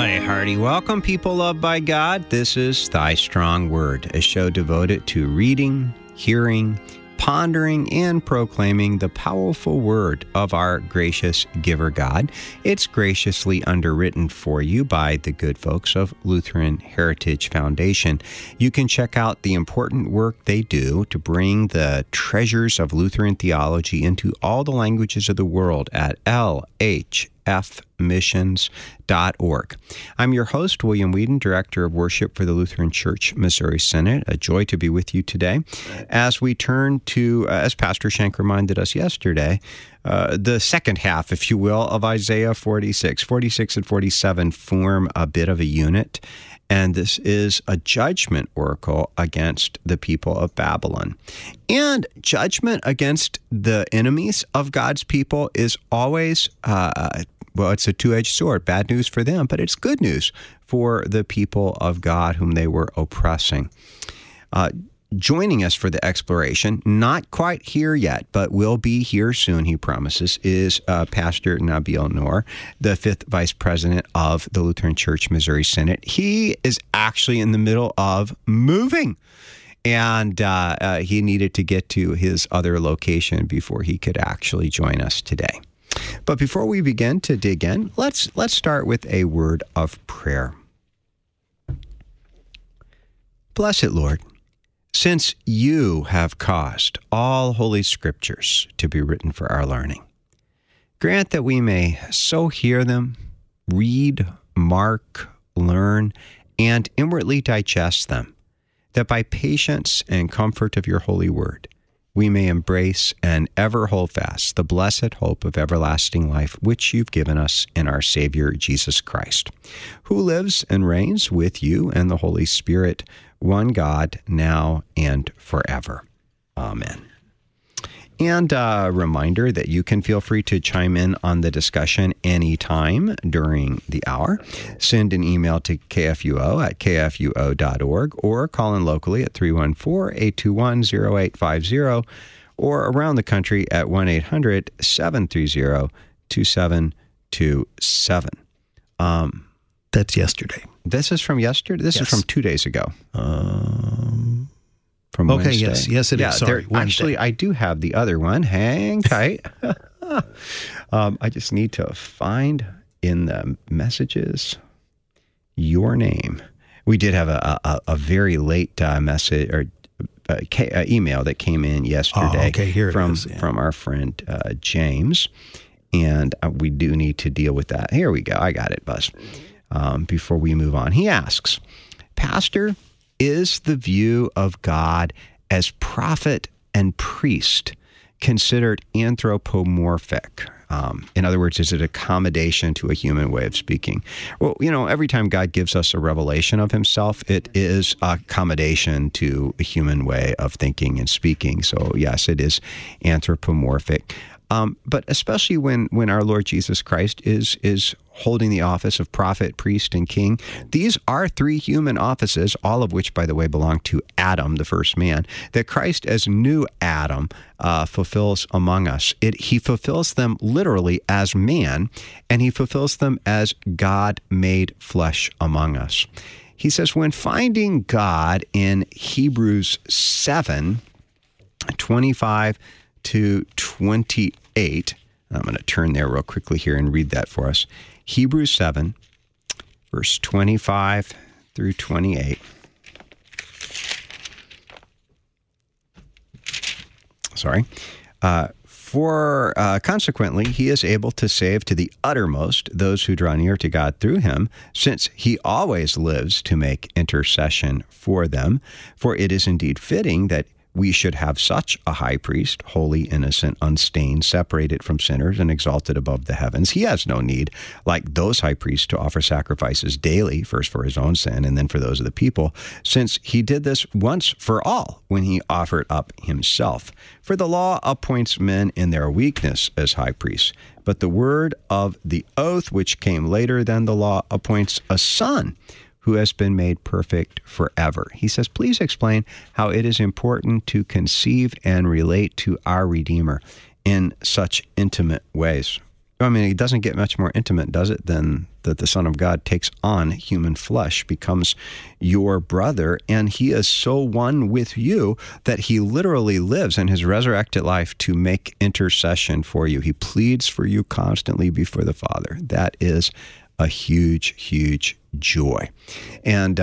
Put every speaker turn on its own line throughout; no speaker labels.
Well, a hearty welcome, people loved by God. This is Thy Strong Word, a show devoted to reading, hearing, pondering, and proclaiming the powerful word of our gracious giver God. It's graciously underwritten for you by the good folks of Lutheran Heritage Foundation. You can check out the important work they do to bring the treasures of Lutheran theology into all the languages of the world at lhfmissions.org. I'm your host, William Whedon, Director of Worship for the Lutheran Church Missouri Synod. A joy to be with you today as we turn to, as Pastor Schenk reminded us yesterday, the second half, if you will, of Isaiah 46. 46 and 47 form a bit of a unit, and this is a judgment oracle against the people of Babylon. And judgment against the enemies of God's people is always, it's a two-edged sword. Bad news for them, but it's good news for the people of God whom they were oppressing. Joining us for the exploration, not quite here yet, but will be here soon, he promises, is Pastor Nabil Noor, the 5th Vice President of the Lutheran Church Missouri Synod. He is actually in the middle of moving, and he needed to get to his other location before he could actually join us today. But before we begin to dig in, let's start with a word of prayer. Blessed Lord, since you have caused all holy scriptures to be written for our learning, grant that we may so hear them, read, mark, learn, and inwardly digest them, that by patience and comfort of your holy word, we may embrace and ever hold fast the blessed hope of everlasting life, which you've given us in our Savior, Jesus Christ, who lives and reigns with you and the Holy Spirit, one God, now and forever. Amen. And a reminder that you can feel free to chime in on the discussion anytime during the hour. Send an email to kfuo@kfuo.org or call in locally at 314-821-0850 or around the country at 1-800-730-2727.
That's yesterday.
This is from yesterday? This is from 2 days ago. From
okay,
Wednesday.
yes, it is. Sorry,
actually, I do have the other one. Hang tight. I just need to find in the messages your name. We did have a very late message or email that came in yesterday from our friend James, and we do need to deal with that. Here we go. I got it, Buzz. Before we move on, he asks, Pastor, is the view of God as prophet and priest considered anthropomorphic? In other words, is it accommodation to a human way of speaking? Well, every time God gives us a revelation of himself, it is accommodation to a human way of thinking and speaking. So yes, it is anthropomorphic. But especially when our Lord Jesus Christ is holding the office of prophet, priest, and king. These are three human offices, all of which, by the way, belong to Adam, the first man, that Christ as new Adam fulfills among us. He fulfills them literally as man, and he fulfills them as God made flesh among us. He says, when finding God in Hebrews 7:25 to 28, I'm going to turn there real quickly here and read that for us. Hebrews 7, verse 25 through 28. For consequently, he is able to save to the uttermost those who draw near to God through him, since he always lives to make intercession for them. For it is indeed fitting that we should have such a high priest, holy, innocent, unstained, separated from sinners, and exalted above the heavens. He has no need, like those high priests, to offer sacrifices daily, first for his own sin and then for those of the people, since he did this once for all when he offered up himself. For the law appoints men in their weakness as high priests, but the word of the oath, which came later than the law, appoints a son who has been made perfect forever. He says, please explain how it is important to conceive and relate to our Redeemer in such intimate ways. I mean, it doesn't get much more intimate, does it, than that the Son of God takes on human flesh, becomes your brother, and he is so one with you that he literally lives in his resurrected life to make intercession for you. He pleads for you constantly before the Father. That is a huge, huge joy. And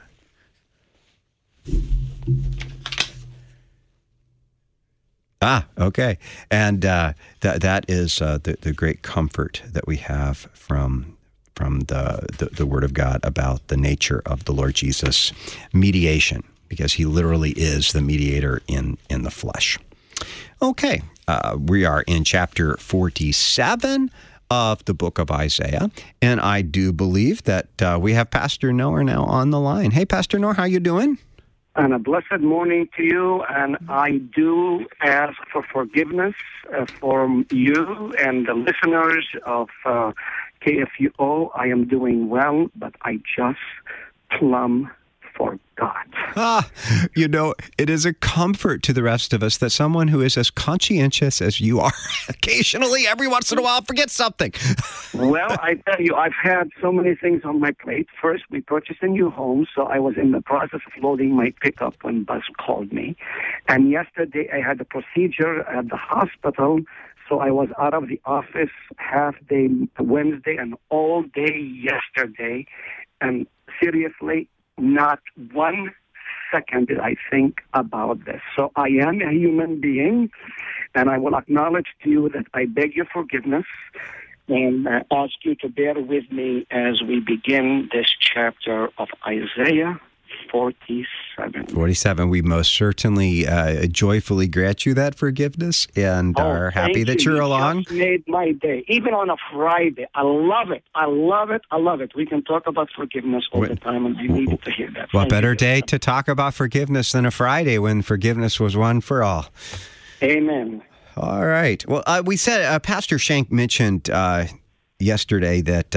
okay. And that is the great comfort that we have from the Word of God about the nature of the Lord Jesus' mediation, because he literally is the mediator in the flesh. Okay. We are in chapter 47 of the book of Isaiah, and I do believe that we have Pastor Noah now on the line. Hey, Pastor Noah, how you doing?
And a blessed morning to you, and I do ask for forgiveness from you and the listeners of KFUO. I am doing well, but I just plumb forgot.
It is a comfort to the rest of us that someone who is as conscientious as you are, occasionally, every once in a while, forgets something.
Well, I tell you, I've had so many things on my plate. First, we purchased a new home, so I was in the process of loading my pickup when Buzz called me. And yesterday, I had a procedure at the hospital, so I was out of the office half day Wednesday and all day yesterday. And seriously, not 1 second did I think about this. So I am a human being, and I will acknowledge to you that I beg your forgiveness and ask you to bear with me as we begin this chapter of Isaiah 47.
47. We most certainly joyfully grant you that forgiveness and are happy that you're along.
Just made my day, even on a Friday. I love it. I love it. I love it. We can talk about forgiveness all the time, and I needed to hear that.
What better day to talk about forgiveness than a Friday when forgiveness was one for all?
Amen.
All right. Well, we said Pastor Shank mentioned yesterday that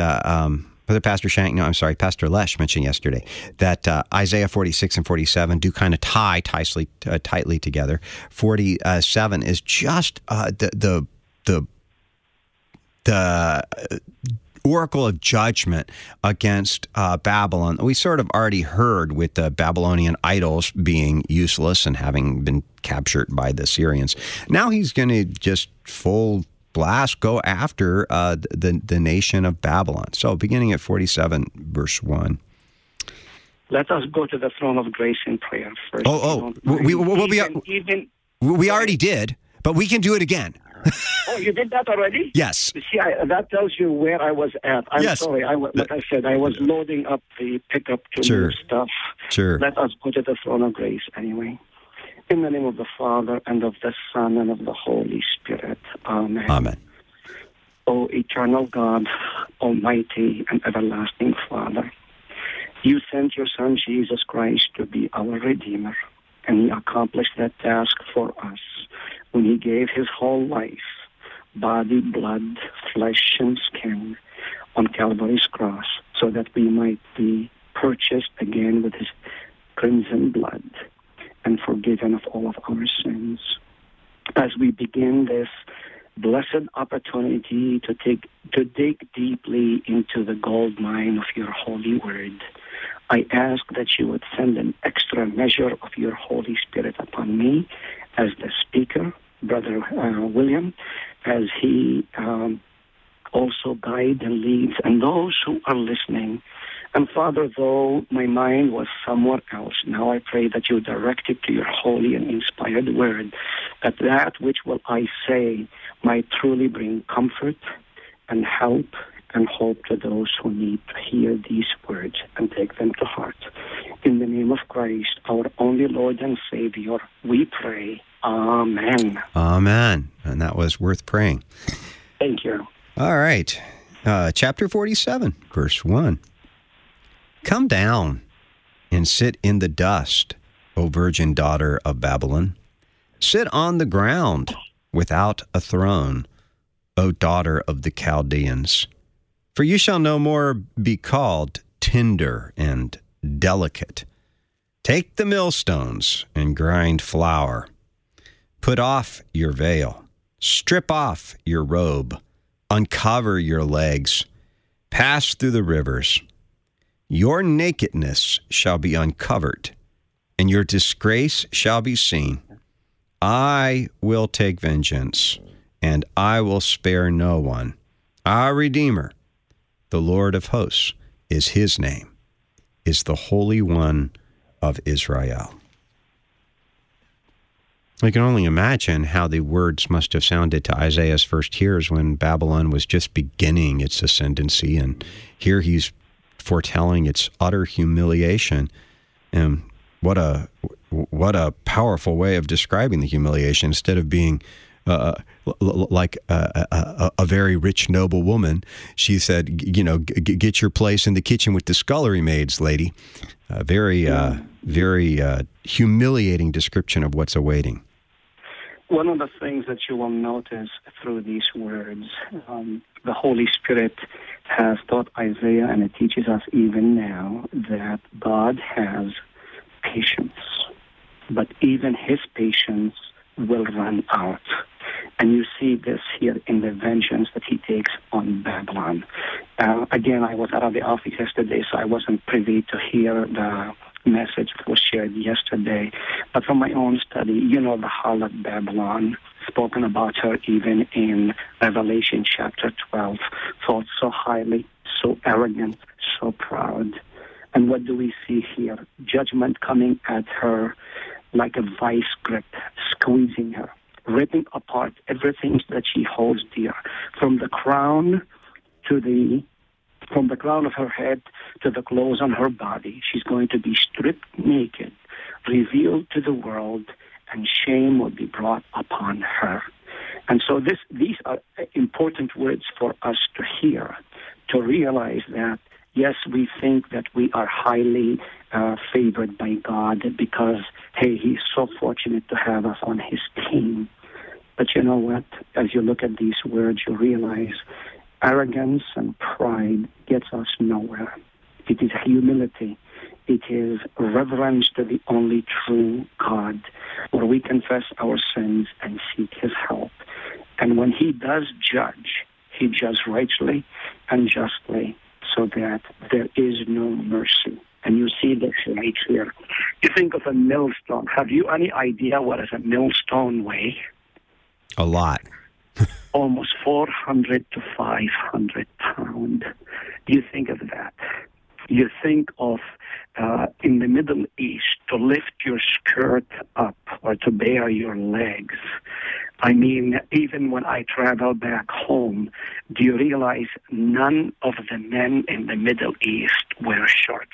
Pastor Lesh mentioned yesterday that Isaiah 46 and 47 do kind of tie tightly together. 47 is just the oracle of judgment against Babylon. We sort of already heard with the Babylonian idols being useless and having been captured by the Syrians. Now he's going to just full blast go after the nation of Babylon. So beginning at 47, verse 1.
Let us go to the throne of grace in prayer first.
We already did, but we can do it again.
Oh, you did that already?
Yes.
You see, that tells you where I was at. I'm sorry. Like I said, I was loading up the pickup to move stuff.
Sure.
Let us go to the throne of grace anyway. In the name of the Father, and of the Son, and of the Holy Spirit. Amen.
Amen.
O eternal God, almighty and everlasting Father, you sent your Son, Jesus Christ, to be our Redeemer, and he accomplished that task for us when he gave his whole life, body, blood, flesh, and skin, on Calvary's cross, so that we might be purchased again with his crimson blood and forgiven of all of our sins. As we begin this blessed opportunity to dig deeply into the gold mine of your holy word, I ask that you would send an extra measure of your Holy Spirit upon me as the speaker, Brother William, as he also guides and leads, and those who are listening. And Father, though my mind was somewhere else, now I pray that you direct it to your holy and inspired word, that which will I say might truly bring comfort and help and hope to those who need to hear these words and take them to heart. In the name of Christ, our only Lord and Savior, we pray. Amen.
Amen. And that was worth praying.
Thank you.
All right. Chapter 47, verse 1. Come down and sit in the dust, O virgin daughter of Babylon. Sit on the ground without a throne, O daughter of the Chaldeans. For you shall no more be called tender and delicate. Take the millstones and grind flour. Put off your veil. Strip off your robe. uncover your legs, pass through the rivers. Your nakedness shall be uncovered, and your disgrace shall be seen. I will take vengeance, and I will spare no one. Our Redeemer, the Lord of hosts, is his name, is the Holy One of Israel. I can only imagine how the words must have sounded to Isaiah's first hearers when Babylon was just beginning its ascendancy, and here he's foretelling its utter humiliation. And what a powerful way of describing the humiliation. Instead of being like a very rich, noble woman, she said, get your place in the kitchen with the scullery maids, lady. Very humiliating description of what's awaiting.
One of the things that you will notice through these words, the Holy Spirit has taught Isaiah, and it teaches us even now, that God has patience. But even his patience will run out. And you see this here in the vengeance that he takes on Babylon. Again, I was out of the office yesterday, so I wasn't privy to hear the message that was shared yesterday. But from my own study, the harlot Babylon, spoken about her even in Revelation chapter 12, thought so highly, so arrogant, so proud. And what do we see here? Judgment coming at her like a vice grip, squeezing her, ripping apart everything that she holds dear, from the crown of her head to the clothes on her body. She's going to be stripped naked, revealed to the world, and shame will be brought upon her. And so these are important words for us to hear, to realize that, yes, we think that we are highly favored by God because, hey, he's so fortunate to have us on his team. But you know what? As you look at these words, you realize arrogance and pride gets us nowhere. It is humility. It is reverence to the only true God, where we confess our sins and seek his help. And when he does judge, he judges rightly and justly, so that there is no mercy. And you see this right here. You think of a millstone. Have you any idea what does a millstone weigh?
A lot.
Almost 400 to 500 pounds. You think of that. You think of, in the Middle East, to lift your skirt up or to bare your legs. I mean, even when I travel back home, do you realize none of the men in the Middle East wear shorts?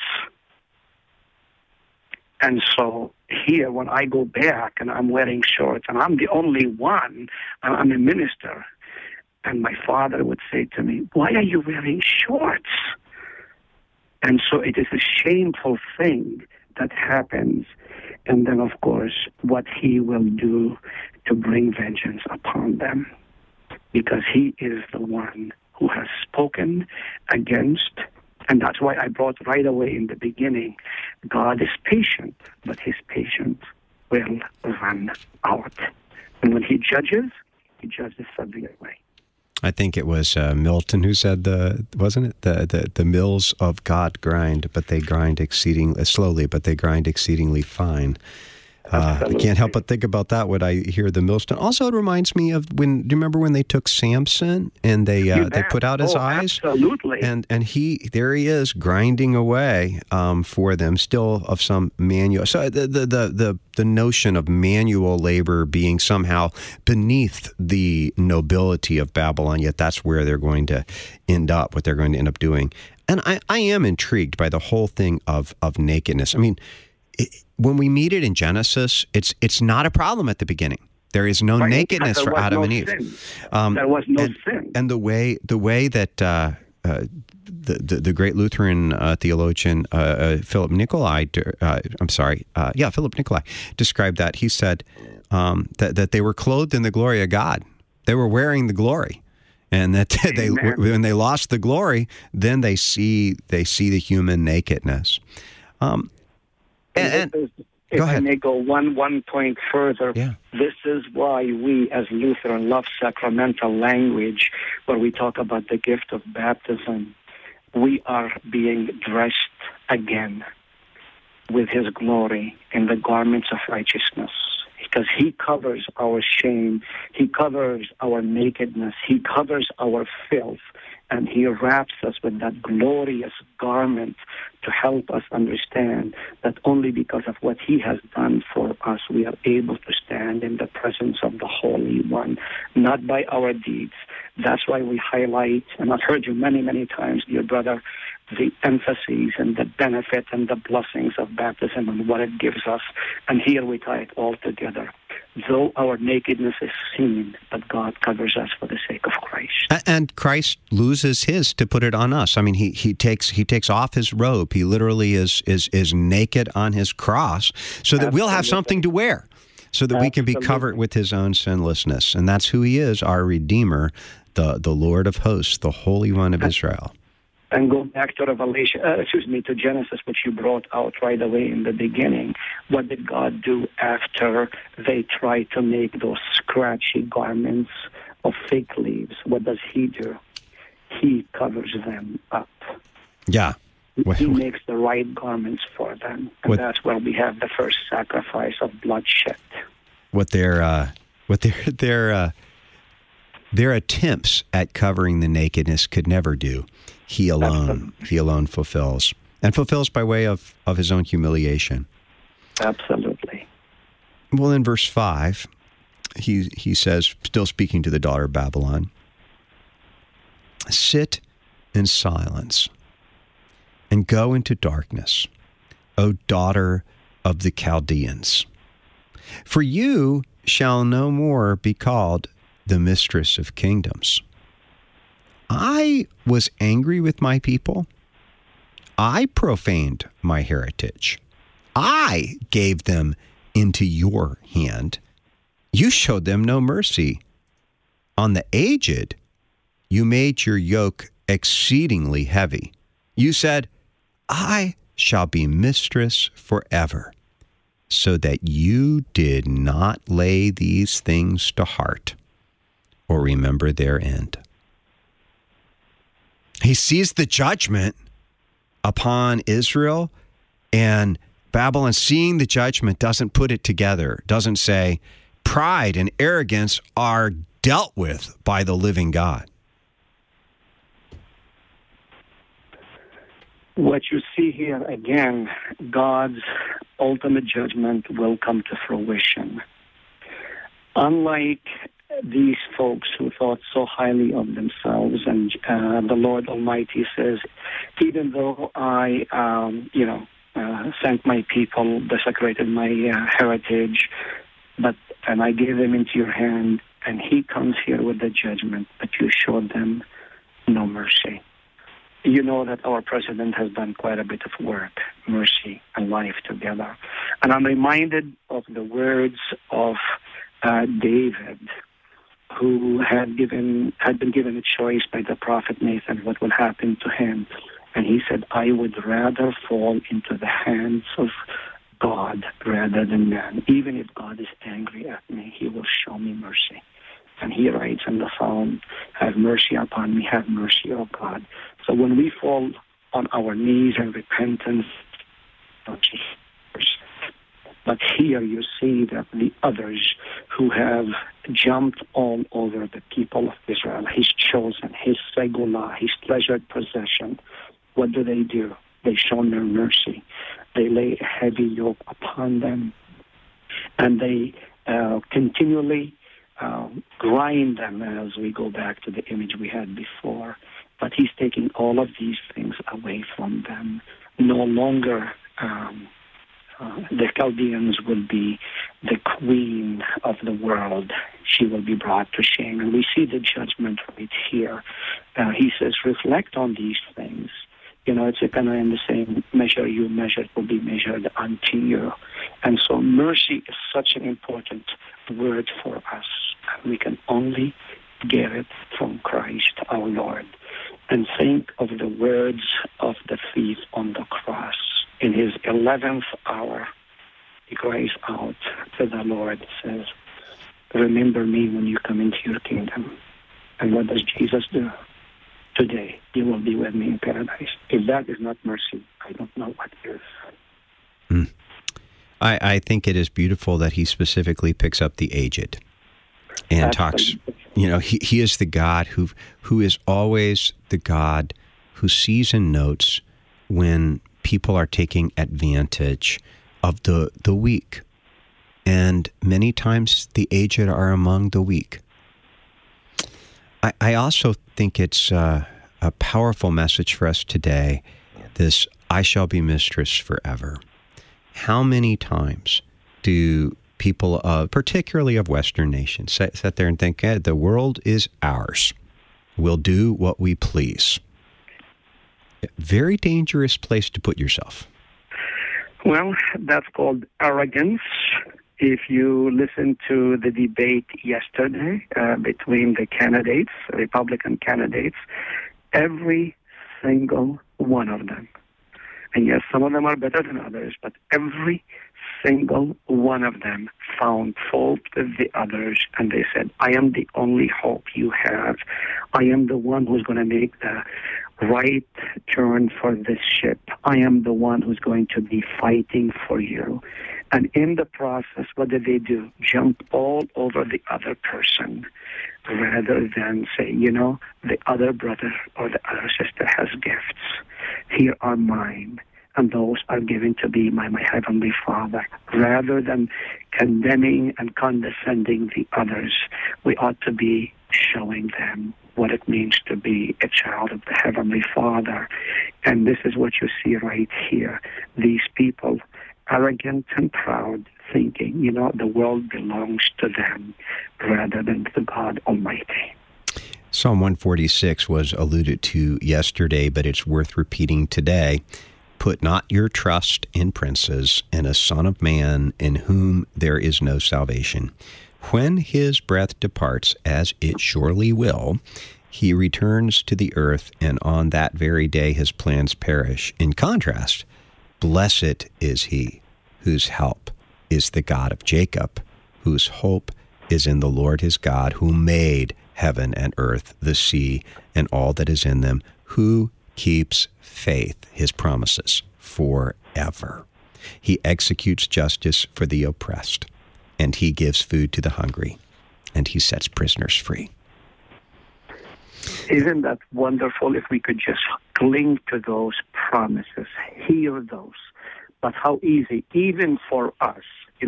And so here, when I go back and I'm wearing shorts, and I'm the only one, I'm a minister, and my father would say to me, "Why are you wearing shorts?" And so it is a shameful thing that happens. And then, of course, what he will do to bring vengeance upon them, because he is the one who has spoken against. And that's why I brought right away in the beginning, God is patient, but his patience will run out. And when he judges severely.
I think it was Milton who said the mills of God grind, but they grind exceedingly slowly, but they grind exceedingly fine. I can't help but think about that when I hear the millstone. Also, it reminds me of do you remember when they took Samson and they put out his eyes?
Absolutely.
And there he is grinding away for them, still of some manual. So the notion of manual labor being somehow beneath the nobility of Babylon, yet that's where they're going to end up, what they're going to end up doing. And I am intrigued by the whole thing of nakedness. I mean, when we meet it in Genesis, it's not a problem at the beginning. There is no nakedness for Adam and Eve.
There was no sin.
And the way that the great Lutheran theologian Philip Nicolai, Philip Nicolai described that. He said that they were clothed in the glory of God. They were wearing the glory. And that when they lost the glory, then they see the human nakedness.
If
Go ahead.
I may go one point further,
Yeah.
this is why we as Lutheran love sacramental language, where we talk about the gift of baptism. We are being dressed again with his glory in the garments of righteousness, because he covers our shame, he covers our nakedness, he covers our filth, and he wraps us with that glorious garment to help us understand that only because of what he has done for us, we are able to stand in the presence of the Holy One, not by our deeds. That's why we highlight, and I've heard you many, many times, dear brother, the emphases and the benefit and the blessings of baptism and what it gives us. And here we tie it all together. Though our nakedness is seen, but God covers us for the sake of Christ.
And Christ loses his to put it on us. I mean, he takes off his robe. He literally is naked on his cross, so that we'll have something to wear, so that we can be covered with his own sinlessness. And that's who he is, our Redeemer, the Lord of hosts, the Holy One of Israel.
And go back to to Genesis, which you brought out right away in the beginning. What did God do after they tried to make those scratchy garments of fig leaves? What does he do? He covers them up.
Yeah.
He makes the right garments for them. And that's where we have the first sacrifice of bloodshed. What
their attempts at covering the nakedness could never do, he alone fulfills, and fulfills by way of his own humiliation.
Absolutely.
Well, in verse 5, he says, still speaking to the daughter of Babylon, "Sit in silence and go into darkness, O daughter of the Chaldeans. For you shall no more be called the mistress of kingdoms. I was angry with my people. I profaned my heritage. I gave them into your hand. You showed them no mercy. On the aged, you made your yoke exceedingly heavy. You said, I shall be mistress forever, so that you did not lay these things to heart or remember their end." He sees the judgment upon Israel, and Babylon, seeing the judgment, doesn't put it together, doesn't say, pride and arrogance are dealt with by the living God.
What you see here, again, God's ultimate judgment will come to fruition. Unlike these folks who thought so highly of themselves, and the Lord Almighty says, even though I, sent my people, desecrated my heritage, and I gave them into your hand, and he comes here with the judgment, but you showed them no mercy. You know that our president has done quite a bit of work, mercy and life together. And I'm reminded of the words of David, who had been given a choice by the prophet Nathan what would happen to him. And he said, I would rather fall into the hands of God rather than man. Even if God is angry at me, he will show me mercy. And he writes in the Psalm, have mercy upon me, have mercy, O God. So when we fall on our knees in repentance, but here you see that the others who have jumped all over the people of Israel, his chosen, his segula, his treasured possession, what do? They show no mercy. They lay a heavy yoke upon them, and they continually grind them, as we go back to the image we had before. But he's taking all of these things away from them. No longer the Chaldeans will be the queen of the world. She will be brought to shame. And we see the judgment right here. He says, reflect on these things. It's kind of in the same measure you measured will be measured unto you. And so mercy is such an important word for us. We can only get it from Christ our Lord. And think of the words of the thief on the cross. In his 11th hour, he cries out to the Lord, says, remember me when you come into your kingdom. And what does Jesus do? Today, you will be with me in paradise. If that is not mercy, I don't know what is.
I think it is beautiful that he specifically picks up the aged and talks. You know, he is the God who is always the God who sees and notes when people are taking advantage of the weak. And many times the aged are among the weak. I also think it's a powerful message for us today, this I shall be mistress forever. How many times do people, particularly of Western nations, sit there and think, the world is ours. We'll do what we please. Very dangerous place to put yourself.
Well, that's called arrogance. If you listen to the debate yesterday between the candidates, Republican candidates, every single one of them, and yes, some of them are better than others, but every single one of them found fault with the others, and they said, I am the only hope you have. I am the one who's going to make the right turn for this ship. I am the one who's going to be fighting for you. And in the process, what did they do? Jump all over the other person rather than say, you know, the other brother or the other sister has gifts. Here are mine, and those are given to be by my Heavenly Father. Rather than condemning and condescending the others, we ought to be showing them what it means to be a child of the Heavenly Father. And this is what you see right here. These people, arrogant and proud, thinking, you know, the world belongs to them rather than to God Almighty.
Psalm 146 was alluded to yesterday, but it's worth repeating today. Put not your trust in princes, in a son of man in whom there is no salvation. When his breath departs, as it surely will, he returns to the earth, and on that very day his plans perish. In contrast, blessed is he whose help is the God of Jacob, whose hope is in the Lord his God, who made heaven and earth, the sea, and all that is in them, who keeps faith, his promises, forever. He executes justice for the oppressed, and he gives food to the hungry, and he sets prisoners free.
Isn't that wonderful if we could just cling to those promises, hear those? But how easy, even for us,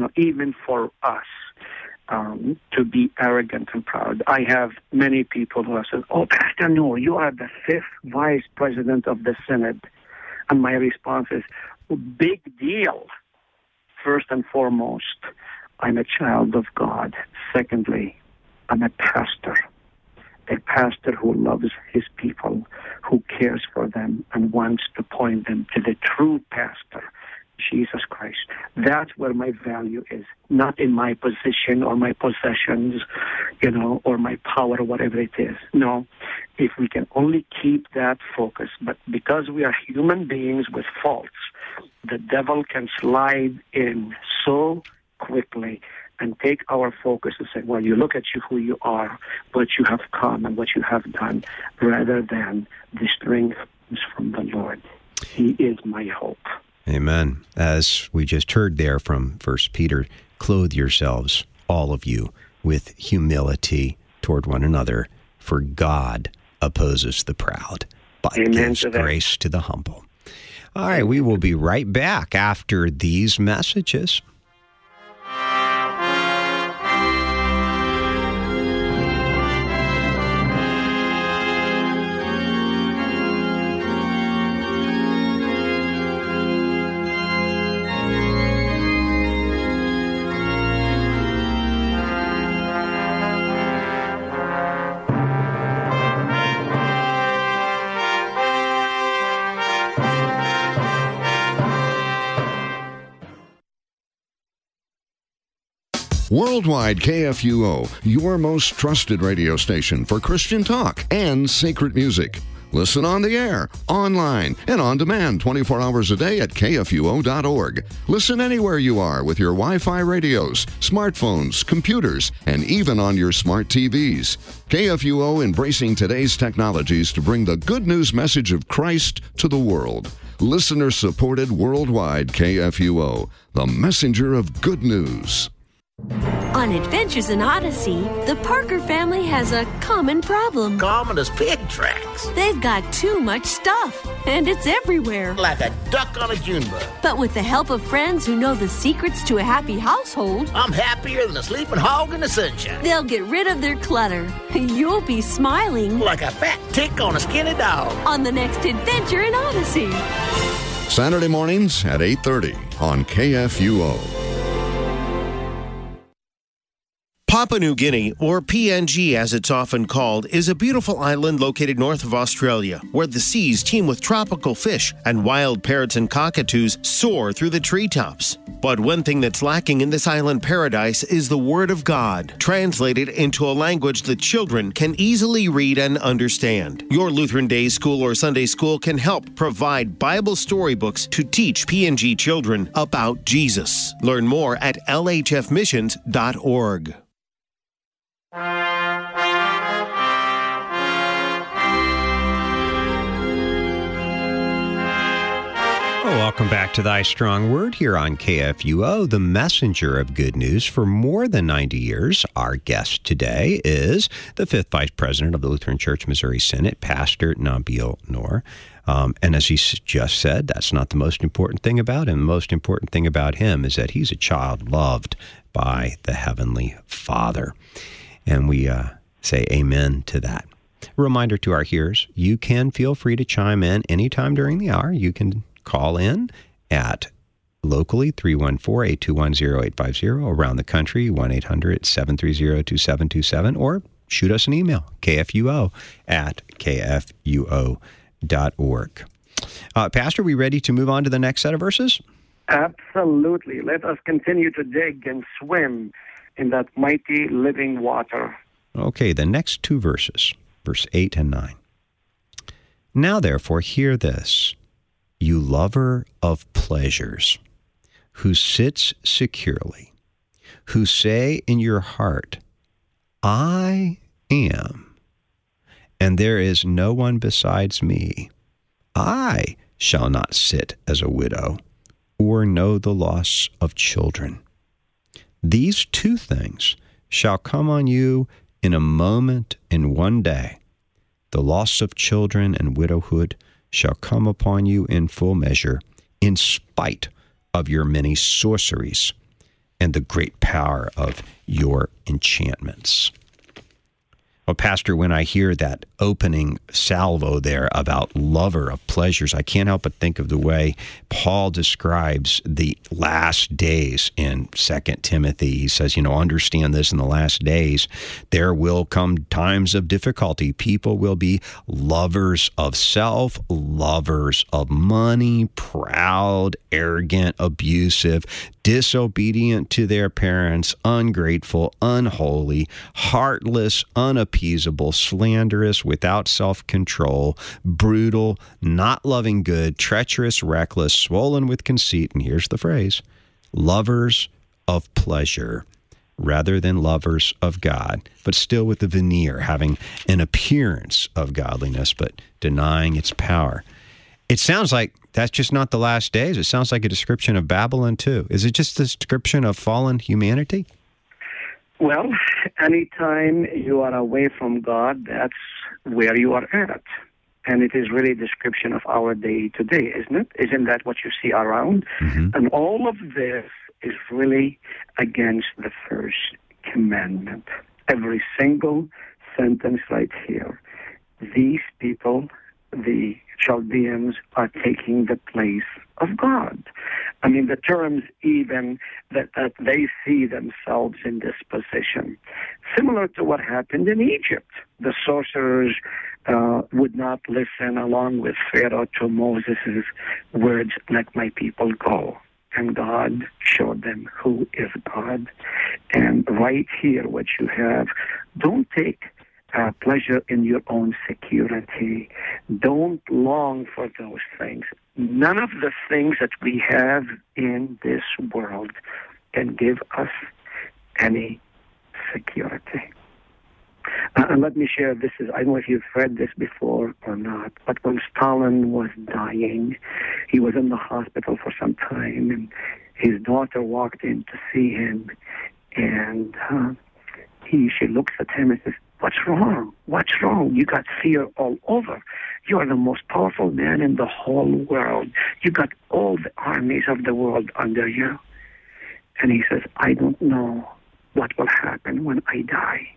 to be arrogant and proud. I have many people who have said, oh, Pastor Noor, you are the 5th vice president of the Synod. And my response is, big deal. First and foremost, I'm a child of God. Secondly, I'm a pastor who loves his people, who cares for them and wants to point them to the true pastor, Jesus Christ. That's where my value is, not in my position or my possessions, or my power, whatever it is. No, if we can only keep that focus, but because we are human beings with faults, the devil can slide in so quickly and take our focus and say, well, you look at you who you are, what you have come and what you have done, rather than the strength is from the Lord. He is my hope.
Amen. As we just heard there from 1 Peter, clothe yourselves, all of you, with humility toward one another, for God opposes the proud, but gives grace to the humble. All right, we will be right back after these messages.
Worldwide KFUO, your most trusted radio station for Christian talk and sacred music. Listen on the air, online, and on demand 24 hours a day at kfuo.org. Listen anywhere you are with your Wi-Fi radios, smartphones, computers, and even on your smart TVs. KFUO embracing today's technologies to bring the good news message of Christ to the world. Listener-supported worldwide KFUO, the messenger of good news.
On Adventures in Odyssey, the Parker family has a common problem.
Common as pig tracks.
They've got too much stuff, and it's everywhere.
Like a duck on a June bug.
But with the help of friends who know the secrets to a happy household,
I'm happier than a sleeping hog in the sunshine.
they'll get rid of their clutter. You'll be smiling
Like a fat tick on a skinny dog.
on the next Adventure in Odyssey.
Saturday mornings at 8:30 on KFUO.
Papua New Guinea, or PNG as it's often called, is a beautiful island located north of Australia, where the seas teem with tropical fish and wild parrots and cockatoos soar through the treetops. But one thing that's lacking in this island paradise is the Word of God, translated into a language that children can easily read and understand. Your Lutheran Day School or Sunday School can help provide Bible storybooks to teach PNG children about Jesus. Learn more at lhfmissions.org.
Welcome back to Thy Strong Word here on KFUO, the messenger of good news. For more than 90 years, our guest today is the 5th Vice President of the Lutheran Church Missouri Synod, Pastor Nabil Noor. And as he just said, that's not the most important thing about him. The most important thing about him is that he's a child loved by the Heavenly Father. And we say amen to that. A reminder to our hearers, you can feel free to chime in anytime during the hour. You can call in at locally 314-821-0850, around the country 1-800-730-2727, or shoot us an email, kfuo@kfuo.org. Pastor, we ready to move on to the next set of verses?
Absolutely. Let us continue to dig and swim in that mighty living water.
Okay, the next two verses, verse 8 and 9. Now therefore hear this, you lover of pleasures, who sits securely, who say in your heart, I am, and there is no one besides me. I shall not sit as a widow, or know the loss of children. These two things shall come on you in a moment, in one day. The loss of children and widowhood shall come upon you in full measure, in spite of your many sorceries and the great power of your enchantments. Well, Pastor, when I hear that opening salvo there about lover of pleasures, I can't help but think of the way Paul describes the last days in 2 Timothy. He says, understand this, in the last days, there will come times of difficulty. People will be lovers of self, lovers of money, proud, arrogant, abusive, disobedient to their parents, ungrateful, unholy, heartless, unappeasable, slanderous, without self-control, brutal, not loving good, treacherous, reckless, swollen with conceit, and here's the phrase, lovers of pleasure rather than lovers of God, but still with the veneer, having an appearance of godliness, but denying its power. It sounds like that's just not the last days. It sounds like a description of Babylon too. Is it just a description of fallen humanity?
Well, anytime you are away from God, that's where you are at. And it is really a description of our day today, isn't it? Isn't that what you see around? Mm-hmm. And all of this is really against the first commandment. Every single sentence right here. These people, the Chaldeans, are taking the place of God. I mean, the terms even that they see themselves in this position. Similar to what happened in Egypt. The sorcerers would not listen along with Pharaoh to Moses' words, let my people go. And God showed them who is God. And right here, what you have, don't take pleasure in your own security. Don't long for those things. None of the things that we have in this world can give us any security. And let me share this. I don't know if you've read this before or not, but when Stalin was dying, he was in the hospital for some time, and his daughter walked in to see him, and she looks at him and says, "What's wrong? What's wrong? You got fear all over. You are the most powerful man in the whole world. You got all the armies of the world under you." And he says, "I don't know what will happen when I die."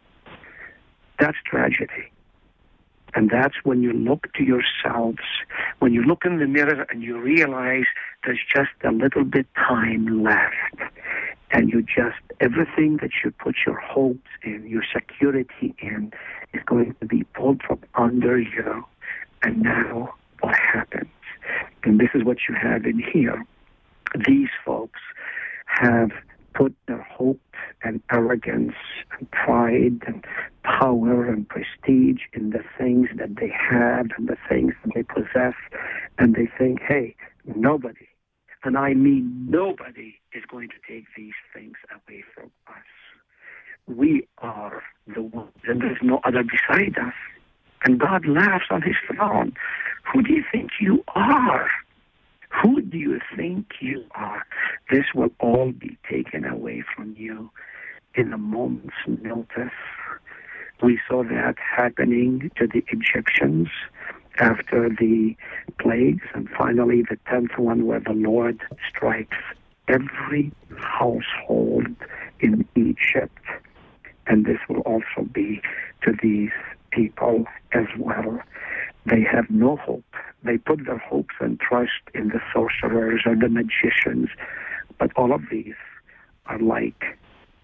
That's tragedy. And that's when you look to yourselves, when you look in the mirror and you realize there's just a little bit time left. And everything that you put your hopes in, your security in, is going to be pulled from under you. And now what happens? And this is what you have in here. These folks have put their hope and arrogance and pride and power and prestige in the things that they have and the things that they possess. And they think, hey, nobody, and I mean nobody, is going to take these things away from us. We are the ones, and there's no other beside us. And God laughs on his throne. Who do you think you are? Who do you think you are? This will all be taken away from you in a moment's notice. We saw that happening to the Egyptians after the plagues, and finally the 10th one, where the Lord strikes every household in Egypt. And this will also be to these people as well. They have no hope. They put their hopes and trust in the sorcerers or the magicians, but all of these are like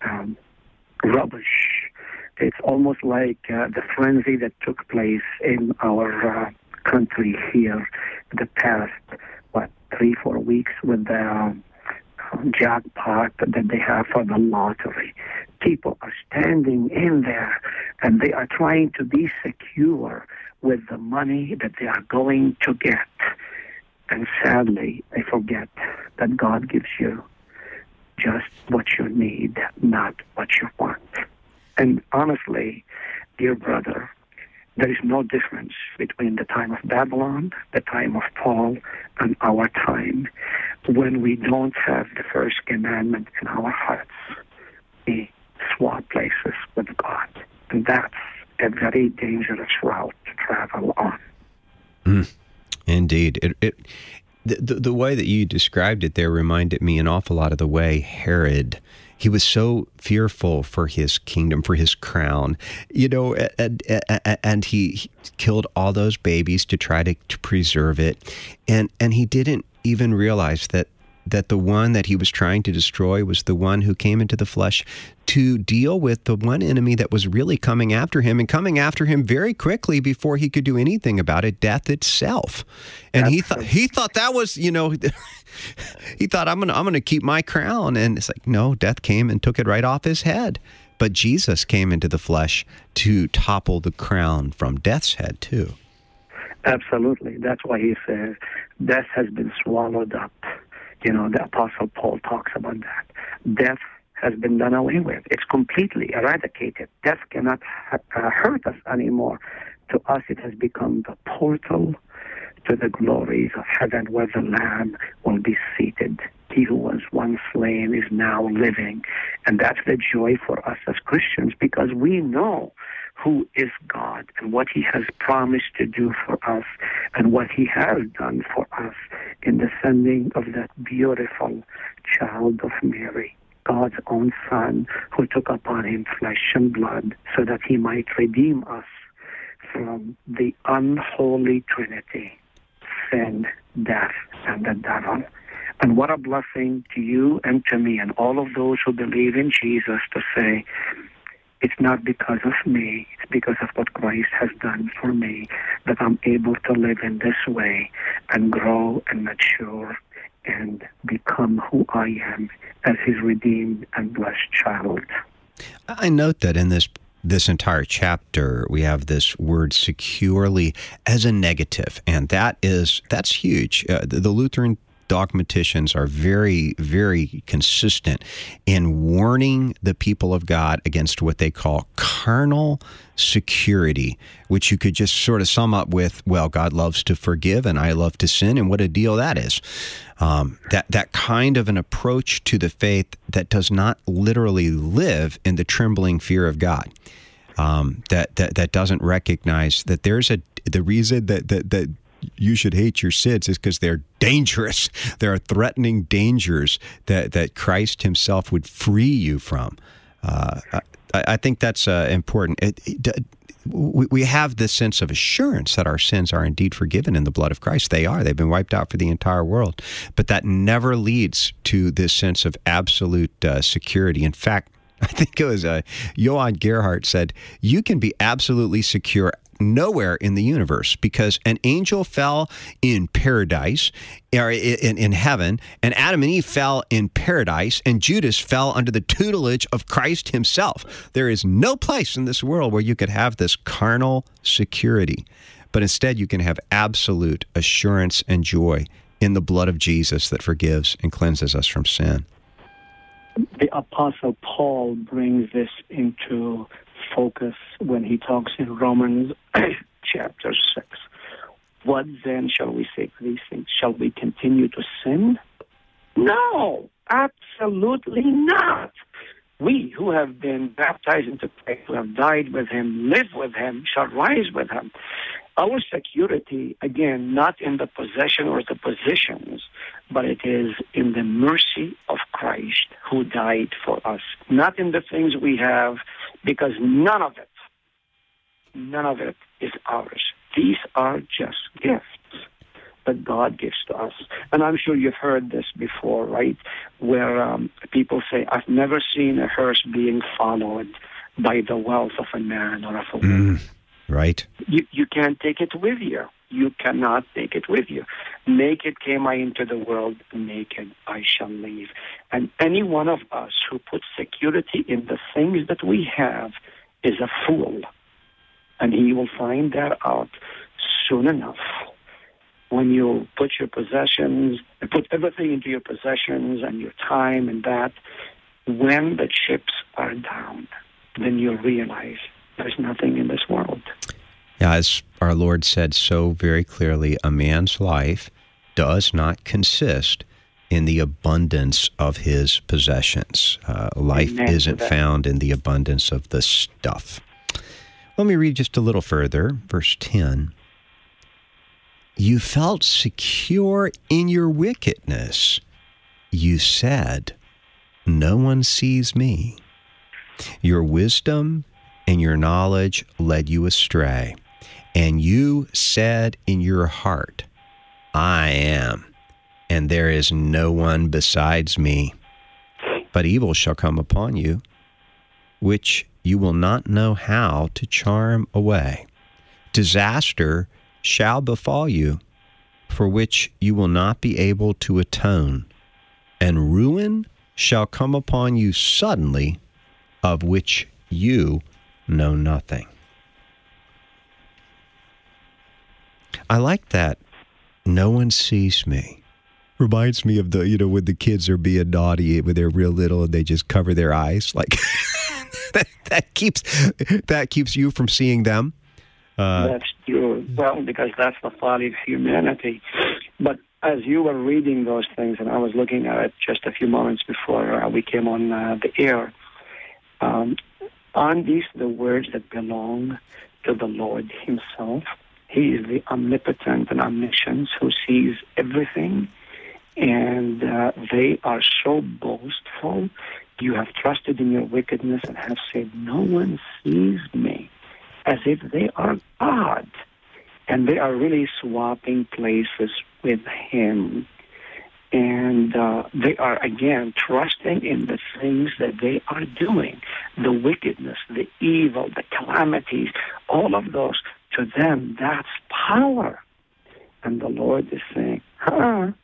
rubbish. It's almost like the frenzy that took place in our country here the past, 3-4 weeks with the jackpot that they have for the lottery. People are standing in there and they are trying to be secure with the money that they are going to get. And sadly, they forget that God gives you just what you need, not what you want. And honestly, dear brother, there is no difference between the time of Babylon, the time of Paul, and our time. When we don't have the first commandment in our hearts, we swap places with God. And that's a very dangerous route to travel on.
Indeed. The way that you described it there reminded me an awful lot of the way Herod, he was so fearful for his kingdom, for his crown, and he killed all those babies to try to preserve it. And he didn't even realize that the one that he was trying to destroy was the one who came into the flesh to deal with the one enemy that was really coming after him, and coming after him very quickly before he could do anything about it, death itself. And he thought that was, he thought, I'm gonna keep my crown. And it's like, no, death came and took it right off his head. But Jesus came into the flesh to topple the crown from death's head too.
Absolutely. That's why he says death has been swallowed up. The Apostle Paul talks about that. Death has been done away with. It's completely eradicated. Death cannot hurt us anymore. To us, it has become the portal to the glories of heaven, where the Lamb will be seated. He who was once slain is now living. And that's the joy for us as Christians, because we know who is God and what he has promised to do for us and what he has done for us in the sending of that beautiful child of Mary, God's own Son, who took upon him flesh and blood so that he might redeem us from the unholy Trinity, sin, death, and the devil. And what a blessing to you and to me and all of those who believe in Jesus to say, it's not because of me, it's because of what Christ has done for me that I'm able to live in this way and grow and mature and become who I am as his redeemed and blessed child.
I note that in this this entire chapter, we have this word securely as a negative, and that's huge. The Lutheran dogmaticians are very, very consistent in warning the people of God against what they call carnal security, which you could just sort of sum up with, well, God loves to forgive and I love to sin, and what a deal that is. That kind of an approach to the faith that does not literally live in the trembling fear of God, that doesn't recognize that there's the reason that you should hate your sins is because they're dangerous. There are threatening dangers that Christ himself would free you from. I think that's important. We have this sense of assurance that our sins are indeed forgiven in the blood of Christ. They are. They've been wiped out for the entire world. But that never leads to this sense of absolute security. In fact, I think it was Johann Gerhardt said, you can be absolutely secure nowhere in the universe because an angel fell in paradise, or in heaven, and Adam and Eve fell in paradise, and Judas fell under the tutelage of Christ himself. There is no place in this world where you could have this carnal security, but instead you can have absolute assurance and joy in the blood of Jesus that forgives and cleanses us from sin.
The Apostle Paul brings this into focus when he talks in Romans chapter 6. What then shall we say to these things? Shall we continue to sin? No, absolutely not. We who have been baptized into Christ, who have died with him, live with him, shall rise with him. Our security, again, not in the possession or the positions, but it is in the mercy of Christ who died for us. Not in the things we have, because none of it is ours. These are just gifts that God gives to us. And I'm sure you've heard this before, right? Where people say, I've never seen a hearse being followed by the wealth of a man or of a woman.
Right.
You can't take it with you. You cannot take it with you. Naked came I into the world, naked I shall leave. And any one of us who puts security in the things that we have is a fool. And he will find that out soon enough. When you put your possessions, put everything into your possessions and your time and that, when the chips are down, then you'll realize there's nothing in this world.
Yeah, as our Lord said so very clearly, a man's life does not consist in the abundance of his possessions. Life isn't found in the abundance of the stuff. Let me read just a little further, verse 10. You felt secure in your wickedness. You said, no one sees me. Your wisdom and your knowledge led you astray. And you said in your heart, I am, and there is no one besides me. But evil shall come upon you, which you will not know how to charm away. Disaster shall befall you, for which you will not be able to atone. And ruin shall come upon you suddenly, of which you know nothing. I like that. No one sees me. Reminds me of the, when the kids are being naughty when they're real little and they just cover their eyes. Like that keeps you from seeing them.
That's true. Well, because that's the folly of humanity. But as you were reading those things, and I was looking at it just a few moments before we came on the air, aren't these the words that belong to the Lord himself? He is the omnipotent and omniscient who sees everything, and they are so boastful. You have trusted in your wickedness and have said, no one sees me, as if they are God. And they are really swapping places with him. And they are, again, trusting in the things that they are doing. The wickedness, the evil, the calamities, all of those. To them, that's power. And the Lord is saying,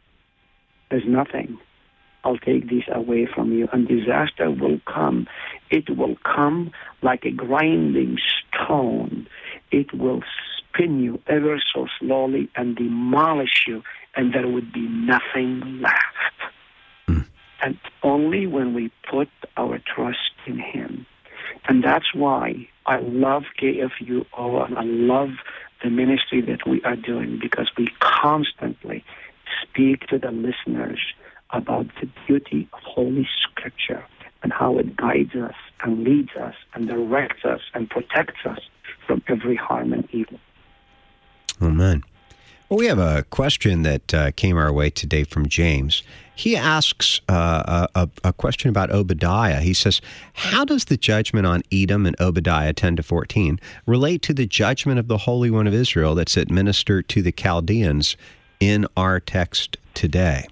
there's nothing. I'll take these away from you. And disaster will come it will come like a grinding stone. It will spin you ever so slowly and demolish you, and there would be nothing left. And only when we put our trust in Him. And that's why I love KFUO, and I love the ministry that we are doing, because we constantly speak to the listeners about the beauty of Holy Scripture and how it guides us and leads us and directs us and protects us from every harm and evil.
Amen. Well, we have a question that came our way today from James. He asks a question about Obadiah. He says, how does the judgment on Edom in Obadiah 10-14 relate to the judgment of the Holy One of Israel that's administered to the Chaldeans in our text today?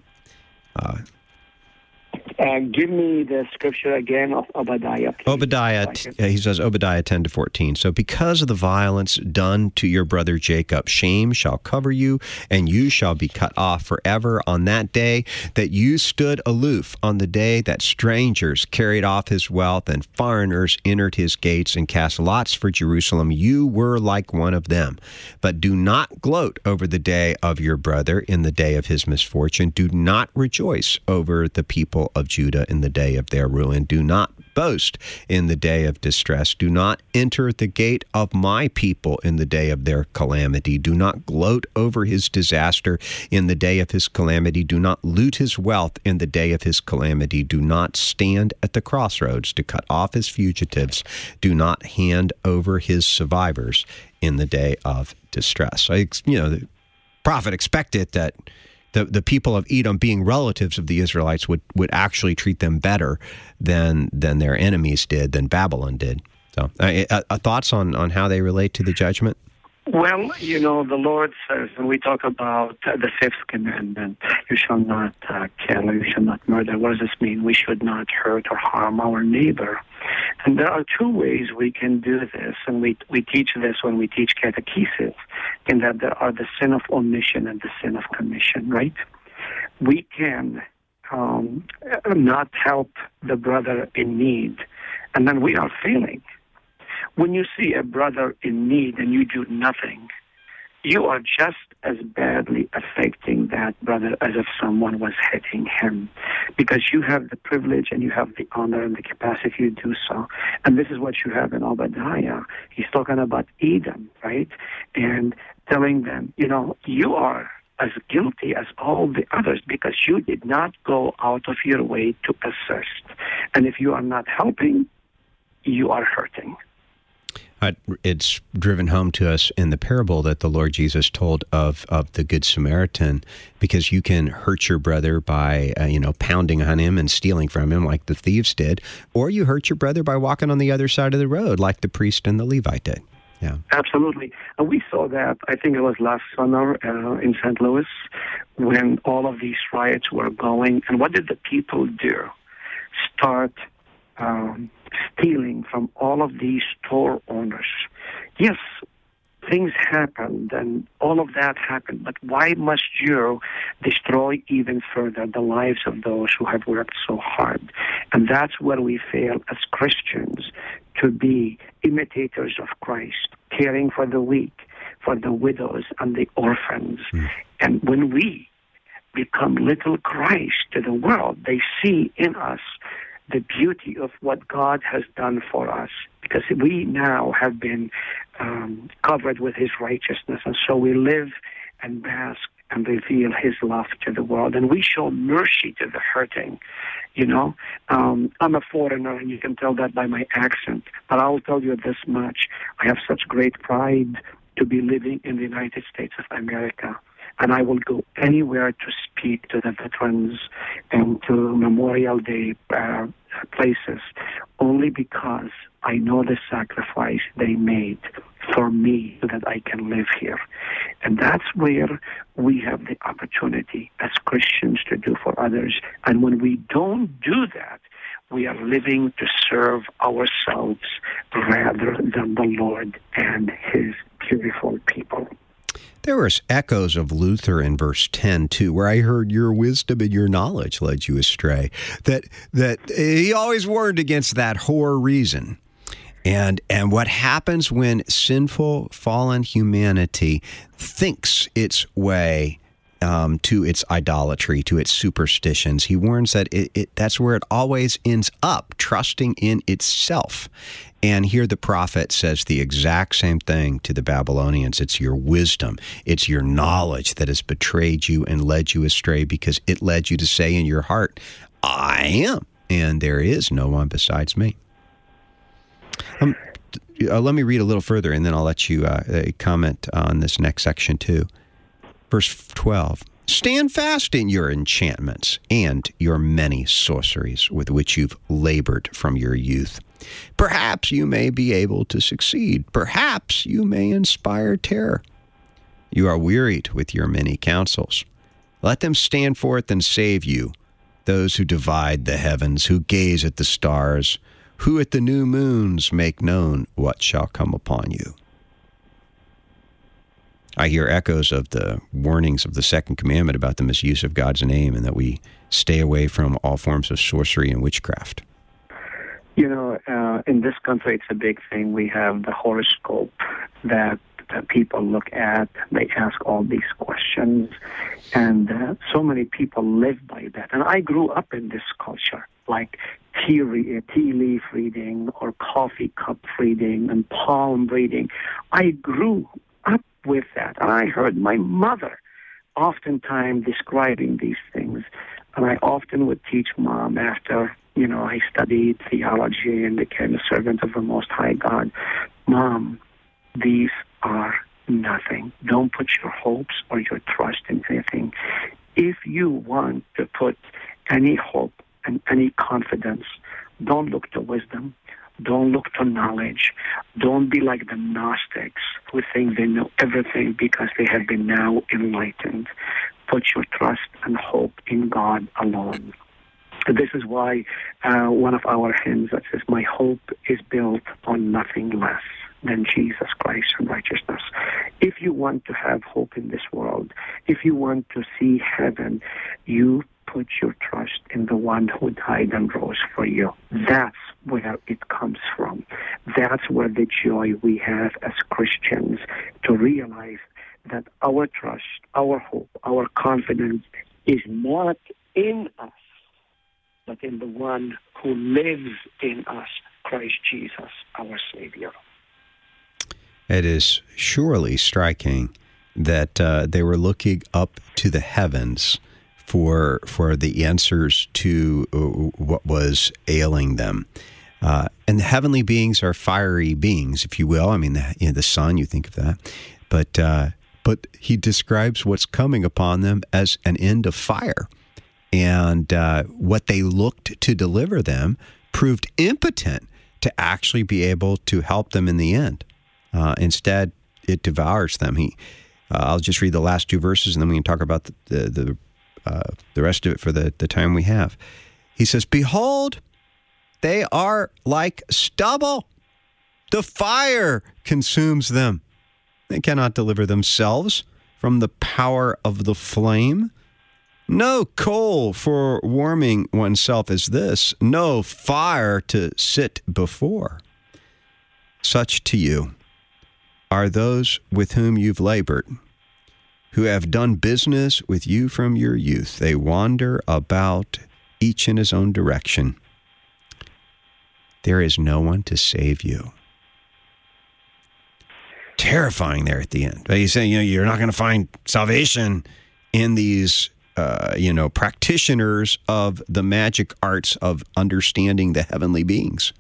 Give me the scripture again of Obadiah. Please.
He says, Obadiah 10-14. So because of the violence done to your brother Jacob, shame shall cover you, and you shall be cut off forever on that day that you stood aloof, on the day that strangers carried off his wealth and foreigners entered his gates and cast lots for Jerusalem. You were like one of them. But do not gloat over the day of your brother in the day of his misfortune. Do not rejoice over the people of Judah in the day of their ruin. Do not boast in the day of distress. Do not enter the gate of my people in the day of their calamity. Do not gloat over his disaster in the day of his calamity. Do not loot his wealth in the day of his calamity. Do not stand at the crossroads to cut off his fugitives. Do not hand over his survivors in the day of distress. The prophet expected that the people of Edom, being relatives of the Israelites, would actually treat them better than their enemies did, than Babylon did. So, thoughts on how they relate to the judgment?
Well, the Lord says, and we talk about the fifth commandment, you shall not kill, or you shall not murder. What does this mean? We should not hurt or harm our neighbor. And there are two ways we can do this, and we teach this when we teach catechesis, in that there are the sin of omission and the sin of commission, right? We can not help the brother in need, and then we are failing. When you see a brother in need and you do nothing, you are just as badly affecting that brother as if someone was hitting him, because you have the privilege and you have the honor and the capacity to do so. And this is what you have in Obadiah. He's talking about Edom, right? And telling them, you are as guilty as all the others because you did not go out of your way to assist. And if you are not helping, you are hurting.
It's driven home to us in the parable that the Lord Jesus told of the Good Samaritan, because you can hurt your brother by, pounding on him and stealing from him like the thieves did, or you hurt your brother by walking on the other side of the road like the priest and the Levite did. Yeah,
absolutely. And we saw that, I think it was last summer in St. Louis, when all of these riots were going. And what did the people do? Start stealing from all of these store owners. Yes, things happened and all of that happened, but why must you destroy even further the lives of those who have worked so hard? And that's where we fail as Christians, to be imitators of Christ, caring for the weak, for the widows and the orphans. And when we become little Christ to the world, they see in us the beauty of what God has done for us, because we now have been covered with His righteousness, and so we live and bask and reveal His love to the world, and we show mercy to the hurting. I'm a foreigner, and you can tell that by my accent, but I will tell you this much. I have such great pride to be living in the United States of America. And I will go anywhere to speak to the veterans and to Memorial Day places, only because I know the sacrifice they made for me so that I can live here. And that's where we have the opportunity as Christians to do for others. And when we don't do that, we are living to serve ourselves rather than the Lord and His beautiful people.
There was echoes of Luther in verse 10 too, where I heard your wisdom and your knowledge led you astray. That he always warned against that whore reason. And what happens when sinful, fallen humanity thinks its way to its idolatry, to its superstitions? He warns that that's where it always ends up, trusting in itself. And here the prophet says the exact same thing to the Babylonians. It's your wisdom, it's your knowledge that has betrayed you and led you astray, because it led you to say in your heart, I am, and there is no one besides me. Let me read a little further, and then I'll let you comment on this next section too. Verse 12, stand fast in your enchantments and your many sorceries with which you've labored from your youth. Perhaps you may be able to succeed. Perhaps you may inspire terror. You are wearied with your many counsels. Let them stand forth and save you, those who divide the heavens, who gaze at the stars, who at the new moons make known what shall come upon you. I hear echoes of the warnings of the second commandment about the misuse of God's name, and that we stay away from all forms of sorcery and witchcraft.
You know, in this country, it's a big thing. We have the horoscope that people look at. They ask all these questions, and so many people live by that. And I grew up in this culture, like tea leaf reading or coffee cup reading and palm reading. I grew up with that, and I heard my mother oftentimes describing these things, and I often would teach Mom after, I studied theology and became a servant of the Most High God. Mom, these are nothing. Don't put your hopes or your trust in anything. If you want to put any hope and any confidence, don't look to wisdom. Don't look to knowledge. Don't be like the Gnostics who think they know everything because they have been now enlightened. Put your trust and hope in God alone. This is why one of our hymns that says, my hope is built on nothing less than Jesus Christ and righteousness. If you want to have hope in this world, if you want to see heaven, you put your trust in the one who died and rose for you. That's where it comes from. That's where the joy we have as Christians to realize that our trust, our hope, our confidence is not in us, but in the one who lives in us, Christ Jesus, our Savior.
It is surely striking that they were looking up to the heavens for the answers to what was ailing them. And the heavenly beings are fiery beings, if you will. I mean, the sun, you think of that. But he describes what's coming upon them as an end of fire. And what they looked to deliver them proved impotent to actually be able to help them in the end. Instead, it devours them. I'll just read the last two verses, and then we can talk about the rest of it for the time we have. He says, behold, they are like stubble. The fire consumes them. They cannot deliver themselves from the power of the flame. No coal for warming oneself is this, no fire to sit before. Such to you are those with whom you've labored, who have done business with you from your youth. They wander about, each in his own direction. There is no one to save you. Terrifying there at the end. But he's saying, you're not going to find salvation in these, practitioners of the magic arts of understanding the heavenly beings.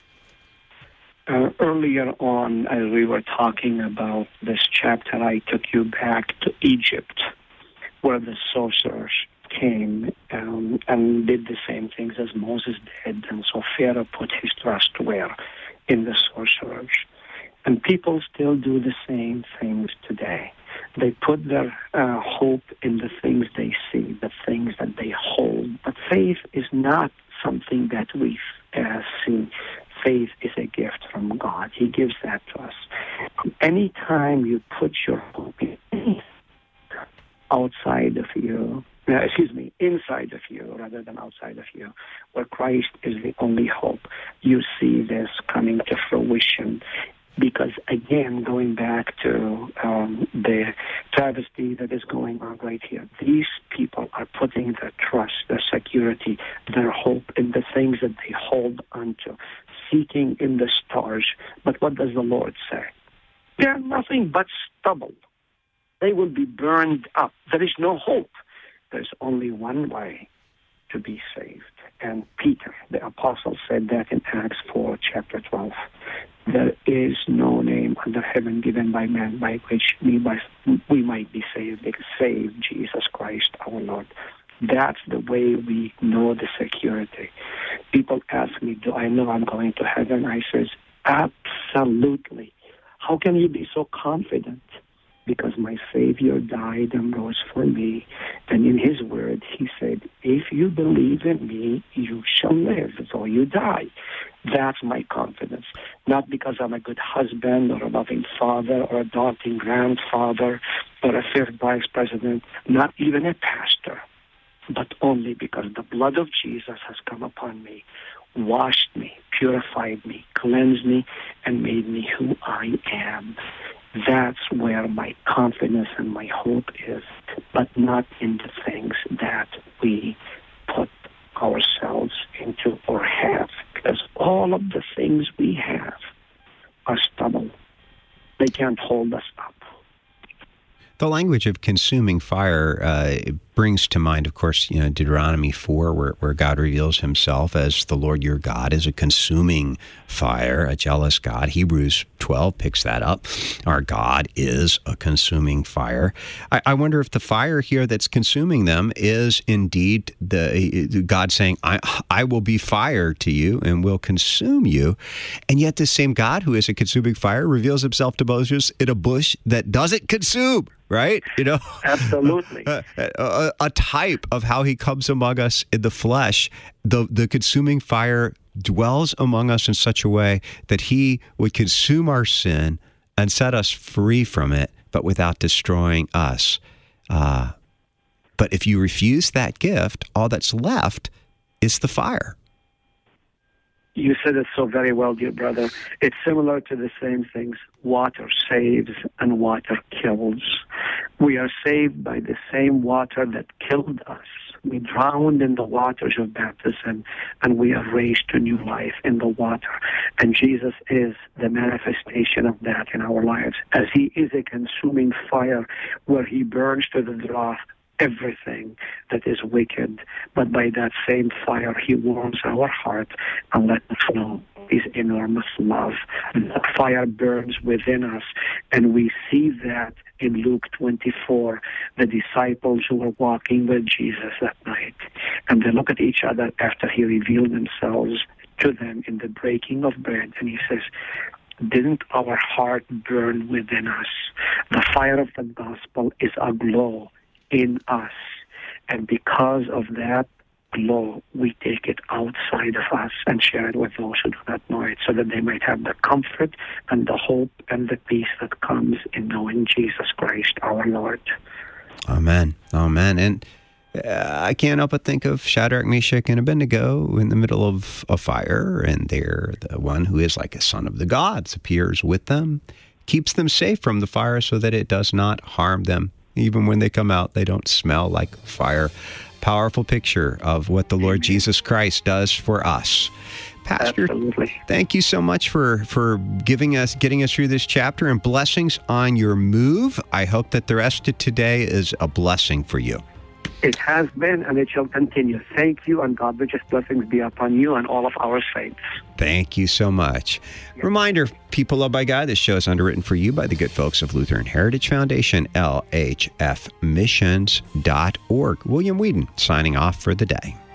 Earlier on, as we were talking about this chapter, I took you back to Egypt, where the sorcerers came and did the same things as Moses did. And so Pharaoh put his trust where? In the sorcerers. And people still do the same things today. They put their hope in the things they see, the things that they hold. But faith is not something that we see. Faith is a gift from God. He gives that to us. Anytime you put your hope in you, inside of you rather than outside of you, where Christ is the only hope. You see this coming to fruition. Because, again, going back to the travesty that is going on right here, these people are putting their trust, their security, their hope in the things that they hold onto, seeking in the stars. But what does the Lord say? They are nothing but stubble. They will be burned up. There is no hope. There's only one way to be saved. And Peter, the apostle, said that in Acts 4, chapter 12. There is no name under heaven given by man by which we might be saved, save Jesus Christ our Lord. That's the way we know the security. People ask me, do I know I'm going to heaven? I says, absolutely. How can you be so confident? Because my Savior died and rose for me. And in his word, he said, if you believe in me, you shall live, though you die. That's my confidence. Not because I'm a good husband or a loving father or a daunting grandfather or a fifth vice president, not even a pastor, but only because the blood of Jesus has come upon me, washed me, purified me, cleansed me, and made me who I am. That's where my confidence and my hope is, but not in the things that we put ourselves into or have, because all of the things we have are stubble. They can't hold us up.
The language of consuming fire brings to mind, of course, Deuteronomy 4, where God reveals himself as the Lord your God is a consuming fire, a jealous God. Hebrews 12 picks that up. Our God is a consuming fire. I wonder if the fire here that's consuming them is indeed the God saying, I will be fire to you and will consume you. And yet this same God who is a consuming fire reveals himself to Moses in a bush that doesn't consume. Right?
Absolutely.
A type of how he comes among us in the flesh. The consuming fire dwells among us in such a way that he would consume our sin and set us free from it, but without destroying us. But if you refuse that gift, all that's left is the fire.
You said it so very well, dear brother. It's similar to the same things. Water saves and water kills. We are saved by the same water that killed us. We drowned in the waters of baptism, and we are raised to new life in the water. And Jesus is the manifestation of that in our lives, as he is a consuming fire where he burns to the draw everything that is wicked, but by that same fire he warms our heart and lets us know his enormous love. That fire burns within us, and we see that in Luke 24, the disciples who were walking with Jesus that night, and they look at each other after he revealed themselves to them in the breaking of bread, and he says, didn't our heart burn within us? The fire of the gospel is aglow in us, and because of that glow, we take it outside of us and share it with those who do not know it, so that they might have the comfort and the hope and the peace that comes in knowing Jesus Christ our Lord.
Amen. Amen. And I can't help but think of Shadrach, Meshach, and Abednego in the middle of a fire, and there the one who is like a son of the gods appears with them, keeps them safe from the fire so that it does not harm them. Even when they come out, they don't smell like fire. Powerful picture of what the Lord Jesus Christ does for us. Pastor,
absolutely.
Thank you so much for getting us through this chapter, and blessings on your move. I hope that the rest of today is a blessing for you.
It has been, and it shall continue. Thank you, and God richest blessings be upon you and all of our saints.
Thank you so much. Yes. Reminder, people loved by God, this show is underwritten for you by the good folks of Lutheran Heritage Foundation, LHFmissions.org. William Whedon signing off for the day.